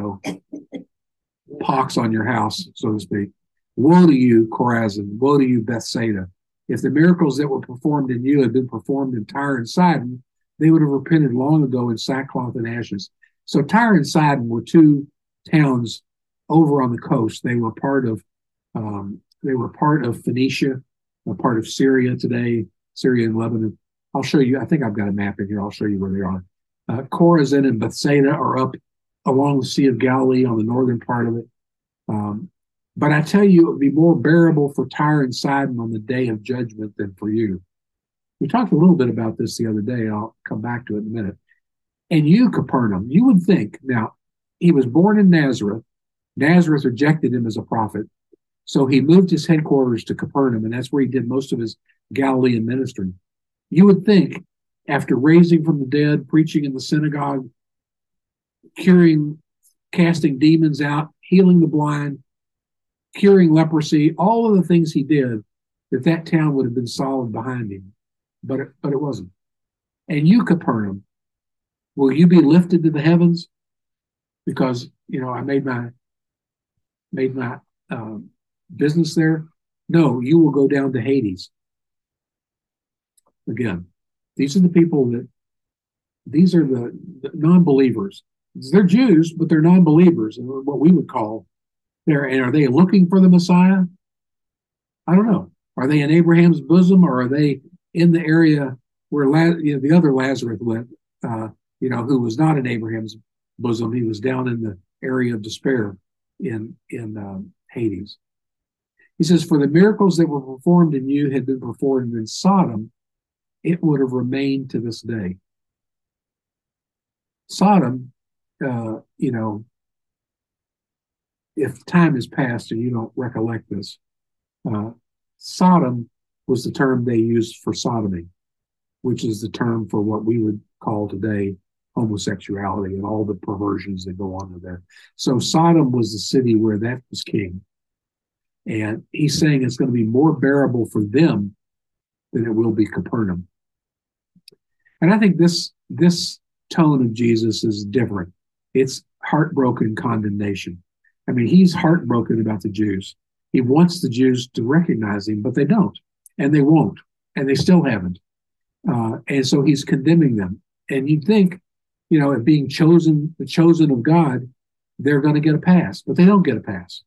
pox on your house, so to speak. Woe to you, Chorazin. Woe to you, Bethsaida. If the miracles that were performed in you had been performed in Tyre and Sidon, they would have repented long ago in sackcloth and ashes. So Tyre and Sidon were two towns over on the coast. They were part of Phoenicia, a part of Syria today, Syria and Lebanon. I'll show you. I think I've got a map in here. I'll show you where they are. Chorazin and Bethsaida are up along the Sea of Galilee on the northern part of it. But I tell you, it would be more bearable for Tyre and Sidon on the day of judgment than for you. We talked a little bit about this the other day. I'll come back to it in a minute. And you, Capernaum, you would think, now, he was born in Nazareth. Nazareth rejected him as a prophet. So he moved his headquarters to Capernaum, and that's where he did most of his Galilean ministry. You would think, after raising from the dead, preaching in the synagogue, curing casting demons out, healing the blind, curing leprosy, all of the things he did, that town would have been solid behind him. But it wasn't. And you, Capernaum, will you be lifted to the heavens? Because, I made my business there. No, you will go down to Hades. Again, these are the people these are the non-believers. They're Jews, but they're non-believers, and what we would call and are they looking for the Messiah? I don't know. Are they in Abraham's bosom, or are they in the area where the other Lazarus lived? Who was not in Abraham's bosom. He was down in the area of despair in Hades. He says, for the miracles that were performed in you had been performed in Sodom, it would have remained to this day. Sodom, if time has passed and you don't recollect this, Sodom was the term they used for sodomy, which is the term for what we would call today homosexuality and all the perversions that go on with that. So Sodom was the city where that was king. And he's saying it's going to be more bearable for them than it will be Capernaum. And I think this tone of Jesus is different. It's heartbroken condemnation. I mean, he's heartbroken about the Jews. He wants the Jews to recognize him, but they don't, and they won't, and they still haven't. And so he's condemning them. And you'd think, if being the chosen of God, they're going to get a pass, but they don't get a pass.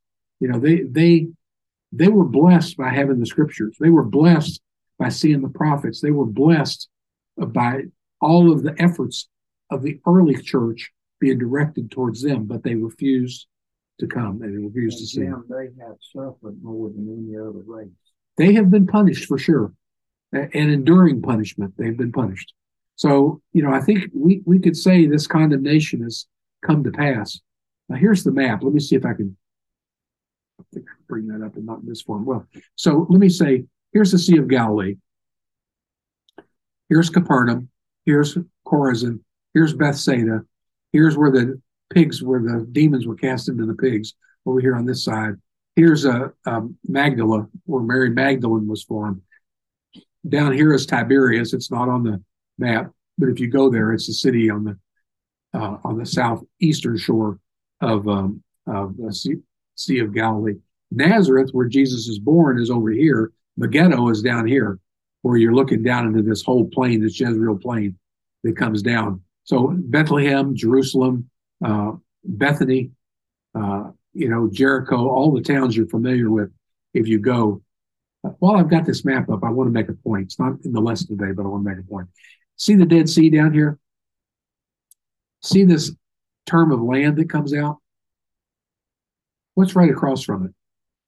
They were blessed by having the scriptures. They were blessed by seeing the prophets. They were blessed by all of the efforts of the early church being directed towards them, but they refused to come and they refused to see him. They have suffered more than any other race. They have been punished for sure, and enduring punishment. They've been punished. So, I think we could say this condemnation has come to pass. Now, here's the map. Let me see if I can bring that up and not in this form. Well, so let me say, here's the Sea of Galilee. Here's Capernaum. Here's Chorazin. Here's Bethsaida. Here's where the demons were cast into the pigs, over here on this side. Here's Magdala, where Mary Magdalene was formed. Down here is Tiberias. It's not on the map, but if you go there, it's a city on the southeastern shore of the Sea of Galilee. Nazareth, where Jesus is born, is over here. Megiddo is down here, where you're looking down into this whole plain, this Jezreel plain that comes down. So Bethlehem, Jerusalem, Bethany, Jericho, all the towns you're familiar with if you go. While I've got this map up, I want to make a point. It's not in the lesson today, but I want to make a point. See the Dead Sea down here? See this term of land that comes out? What's right across from it?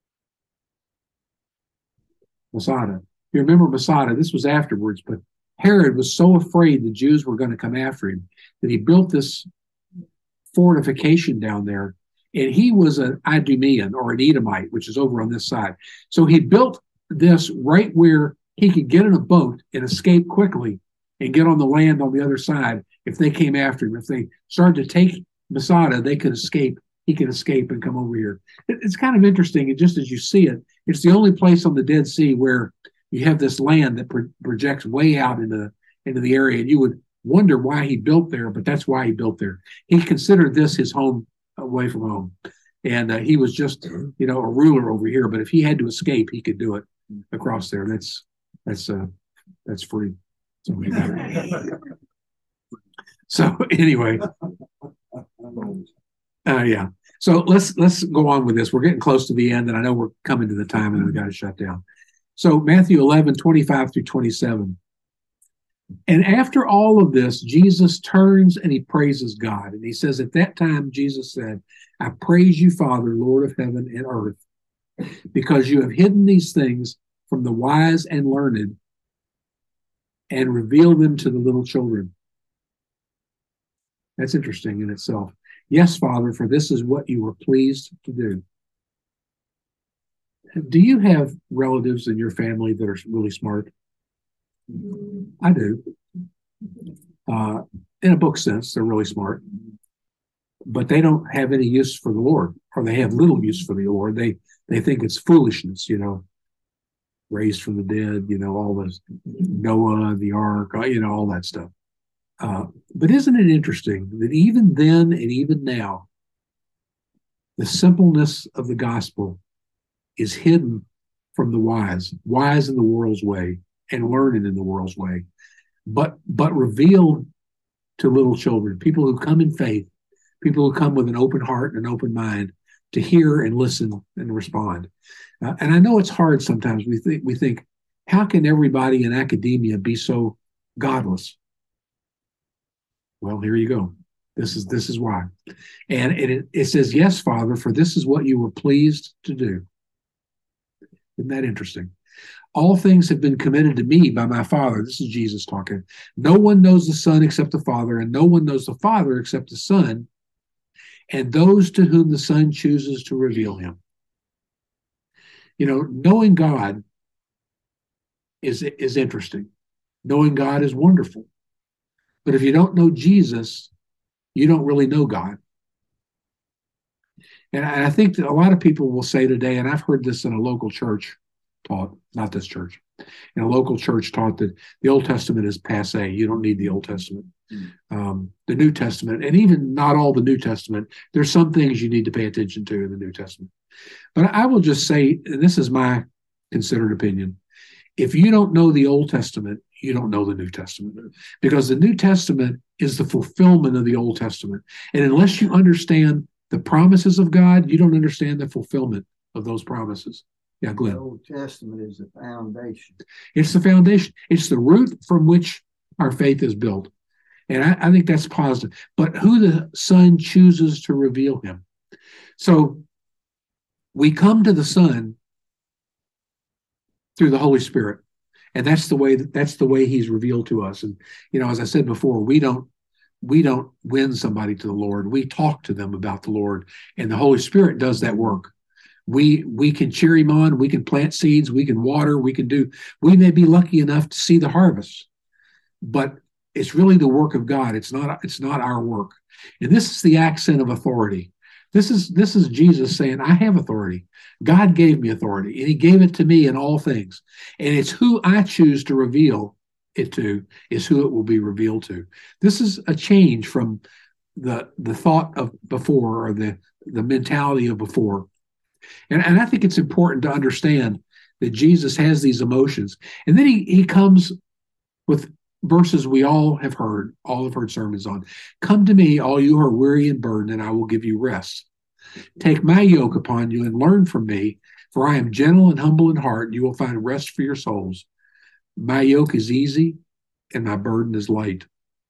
Masada. You remember Masada? This was afterwards, but Herod was so afraid the Jews were going to come after him that he built this fortification down there. And he was an Idumean or an Edomite, which is over on this side. So he built this right where he could get in a boat and escape quickly and get on the land on the other side if they came after him. If they started to take Masada, they could escape. He could escape and come over here. It's kind of interesting. And just as you see it, it's the only place on the Dead Sea where you have this land that projects way out into the area. And you would wonder why he built there, but that's why he built there. He considered this his home away from home. And he was just, a ruler over here. But if he had to escape, he could do it across there. That's free. So anyway, yeah. So let's go on with this. We're getting close to the end, and I know we're coming to the time, and we got to shut down. So Matthew 11:25 through 27. And after all of this, Jesus turns and he praises God. And he says, at that time, Jesus said, I praise you, Father, Lord of heaven and earth, because you have hidden these things from the wise and learned and revealed them to the little children. That's interesting in itself. Yes, Father, for this is what you were pleased to do. Do you have relatives in your family that are really smart? I do. In a book sense, they're really smart. but they don't have any use for the Lord, or they have little use for the Lord. They think it's foolishness, raised from the dead, all this Noah, the ark, all that stuff. But isn't it interesting that even then and even now, the simpleness of the gospel is hidden from the wise in the world's way and learned in the world's way, but revealed to little children, people who come in faith, people who come with an open heart and an open mind to hear and listen and respond. And I know it's hard sometimes. We think, how can everybody in academia be so godless? Well, here you go. This is why. And it says, yes, Father, for this is what you were pleased to do. Isn't that interesting? All things have been committed to me by my Father. This is Jesus talking. No one knows the Son except the Father, and no one knows the Father except the Son, and those to whom the Son chooses to reveal him. Knowing God is interesting. Knowing God is wonderful. But if you don't know Jesus, you don't really know God. And I think that a lot of people will say today, and I've heard this in a local church taught, not this church, in a local church taught that the Old Testament is passe. You don't need the Old Testament. The New Testament, and even not all the New Testament, there's some things you need to pay attention to in the New Testament. But I will just say, and this is my considered opinion, if you don't know the Old Testament, you don't know the New Testament, because the New Testament is the fulfillment of the Old Testament. And unless you understand the promises of God, you don't understand the fulfillment of those promises. Yeah, Glenn. The Old Testament is the foundation. It's the foundation. It's the root from which our faith is built. And I think that's positive. But who the Son chooses to reveal him. So we come to the Son through the Holy Spirit. And that's the way he's revealed to us. And, as I said before, we don't win somebody to the Lord. We talk to them about the Lord, and the Holy Spirit does that work. We can cheer him on. We can plant seeds. We can water. We may be lucky enough to see the harvest, but it's really the work of God. It's not our work. And this is the accent of authority. This is Jesus saying, I have authority. God gave me authority, and he gave it to me in all things. And it's who I choose to reveal it to is who it will be revealed to. This is a change from the thought of before, or the mentality of before. And I think it's important to understand that Jesus has these emotions. And then he comes with verses we all have heard sermons on. Come to me, all you who are weary and burdened, and I will give you rest. Take my yoke upon you and learn from me, for I am gentle and humble in heart, and you will find rest for your souls. My yoke is easy and my burden is light.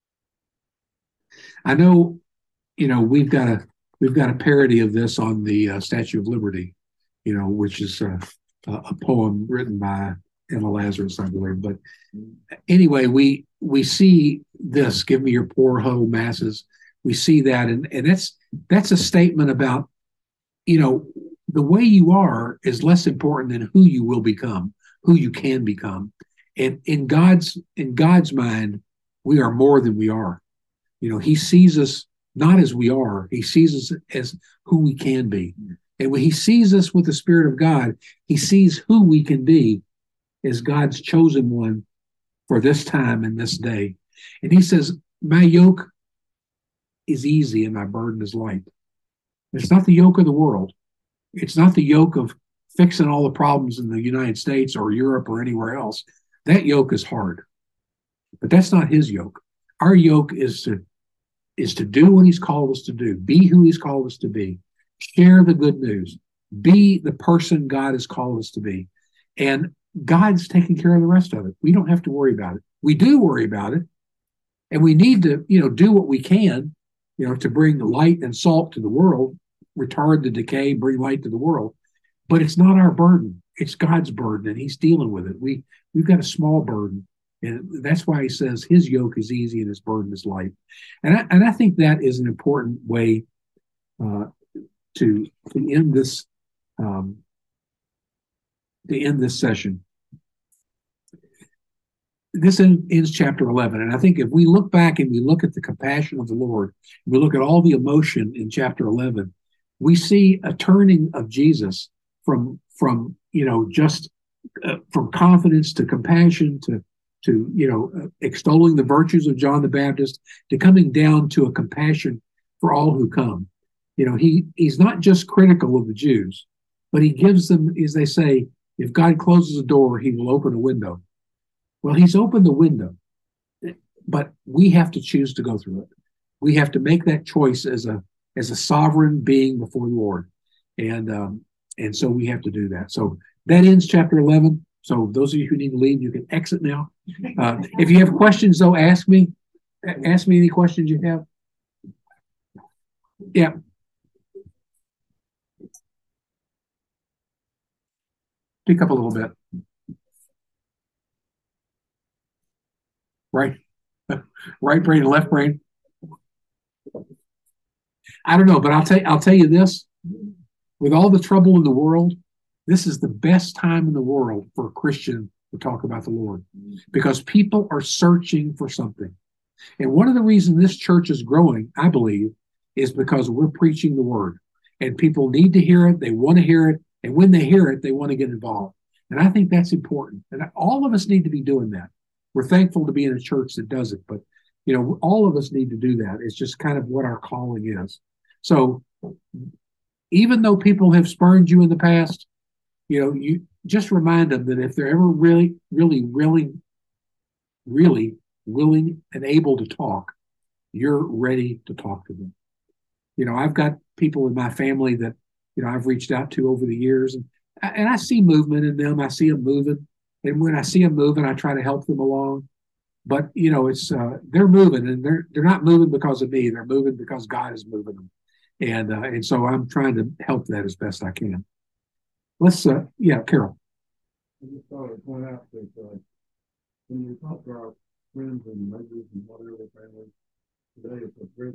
I know, we've got a parody of this on the Statue of Liberty, which is a poem written by Emma Lazarus, I believe. But anyway, we see this, give me your poor huddled masses. We see that, and that's a statement about, the way you are is less important than who you will become, who you can become. And in God's mind, we are more than we are. He sees us not as we are. He sees us as who we can be. And when he sees us with the Spirit of God, he sees who we can be as God's chosen one for this time and this day. And he says, my yoke is easy and my burden is light. It's not the yoke of the world. It's not the yoke of fixing all the problems in the United States or Europe or anywhere else. That yoke is hard. But that's not his yoke. Our yoke is to do what he's called us to do, be who he's called us to be, share the good news, be the person God has called us to be. And God's taking care of the rest of it. We don't have to worry about it. We do worry about it. And we need to, do what we can, to bring light and salt to the world, retard the decay, bring light to the world. But it's not our burden. It's God's burden, and he's dealing with it. We've got a small burden. And that's why he says his yoke is easy and his burden is light. And I think that is an important way to end this session. this ends chapter 11. And I think if we look back and we look at the compassion of the Lord, we look at all the emotion in chapter 11, we see a turning of Jesus from just from confidence to compassion to extolling the virtues of John the Baptist to coming down to a compassion for all who come. He's not just critical of the Jews, but he gives them, as they say, if God closes a door, he will open a window. Well, he's opened the window, but we have to choose to go through it. We have to make that choice as a sovereign being before the Lord, and so we have to do that. So that ends chapter 11. So those of you who need to leave, you can exit now. If you have questions, though, ask me. Ask me any questions you have. Yeah. Speak up a little bit. Right. Right brain and left brain. I don't know, but I'll tell you this. With all the trouble in the world, this is the best time in the world for a Christian to talk about the Lord, because people are searching for something. And one of the reasons this church is growing, I believe, is because we're preaching the word, and people need to hear it. They want to hear it. And when they hear it, they want to get involved. And I think that's important. And all of us need to be doing that. We're thankful to be in a church that does it, but all of us need to do that. It's just kind of what our calling is. So even though people have spurned you in the past, you just remind them that if they're ever really, really, really, really willing and able to talk, you're ready to talk to them. I've got people in my family that, I've reached out to over the years, and I see movement in them. I see them moving. And when I see them moving, I try to help them along. But, it's, they're moving, and they're not moving because of me. They're moving because God is moving them. And so I'm trying to help that as best I can. Let's, Carol. I just thought I'd point out that when you talk to our friends and neighbors and whatever families today, it's a great,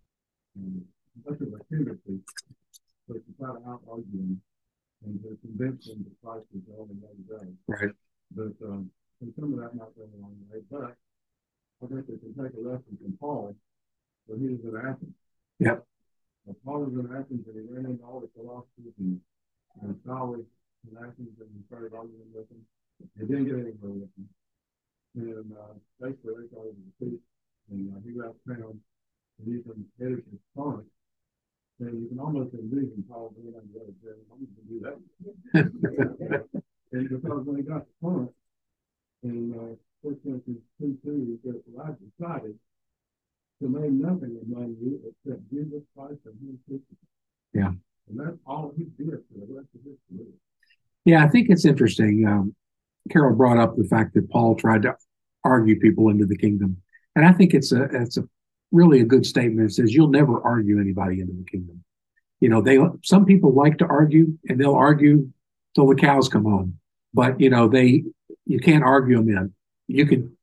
much of a tendency to try to out-argue them and to convince them that Christ is the only way to go. Right. But and some of that might go a long way. But I think they can take a lesson from Paul when he was at Athens. Yep. Paul was in Athens, and he ran into all the philosophers and scholars in Athens, and he started arguing with them. He didn't get anywhere with them. And basically, they thought it was a thief. And he got found, and he's an editor's opponent. And you can almost envision Paul being on the other side. I'm going to do that. And because when he got the point, in 1 Corinthians 2:2, he says, "Well, I've decided to name nothing among you except Jesus Christ and him crucified." Yeah. And that's all he did for the rest of his career. Yeah, I think it's interesting. Carol brought up the fact that Paul tried to argue people into the kingdom. And I think it's a really a good statement. It says you'll never argue anybody into the kingdom. Some people like to argue, and they'll argue till the cows come home. But you can't argue them in. You can.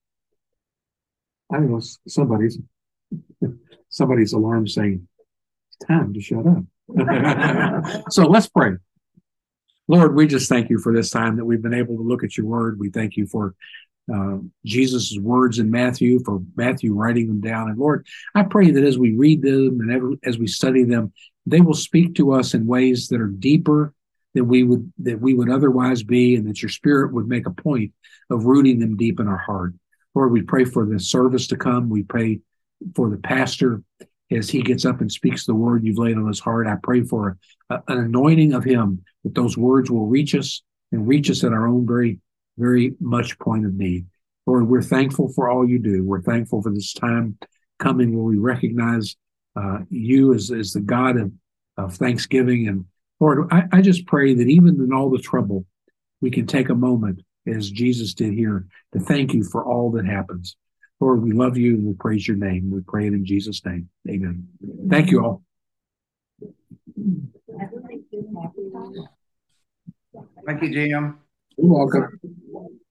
I don't know. Somebody's alarm saying it's time to shut up. So let's pray. Lord, we just thank you for this time that we've been able to look at your word. We thank you for Jesus' words in Matthew, for Matthew writing them down. And Lord, I pray that as we read them and as we study them, they will speak to us in ways that are deeper than we would otherwise be, and that your Spirit would make a point of rooting them deep in our heart. Lord, we pray for the service to come. We pray for the pastor as he gets up and speaks the word you've laid on his heart. I pray for an anointing of him, that those words will reach us and reach us at our own very, very much point of need. Lord, we're thankful for all you do. We're thankful for this time coming where we recognize you as the God of thanksgiving. And Lord, I just pray that even in all the trouble, we can take a moment, as Jesus did here, to thank you for all that happens. Lord, we love you and we praise your name. We pray it in Jesus' name. Amen. Thank you all. Thank you, Jim. You're welcome.